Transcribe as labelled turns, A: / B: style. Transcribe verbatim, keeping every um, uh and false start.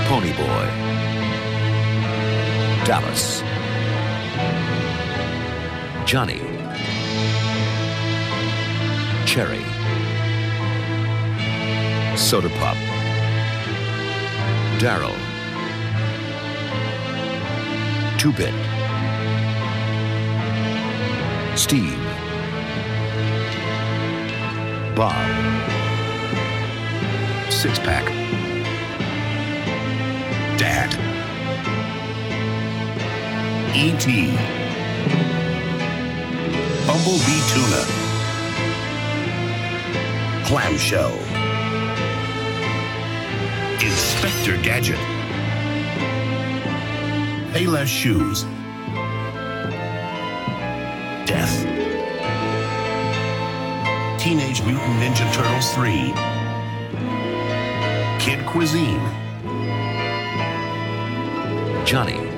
A: Ponyboy, Dallas, Johnny, Cherry, Soda Pop, Daryl, Two-Bit, Steve, Bob, Six-Pack, Dad,
B: E T, Bumblebee Tuna, Clamshell, Inspector Gadget, Payless Shoes, Death, Teenage Mutant Ninja Turtles three, Kid Cuisine,
A: Johnny,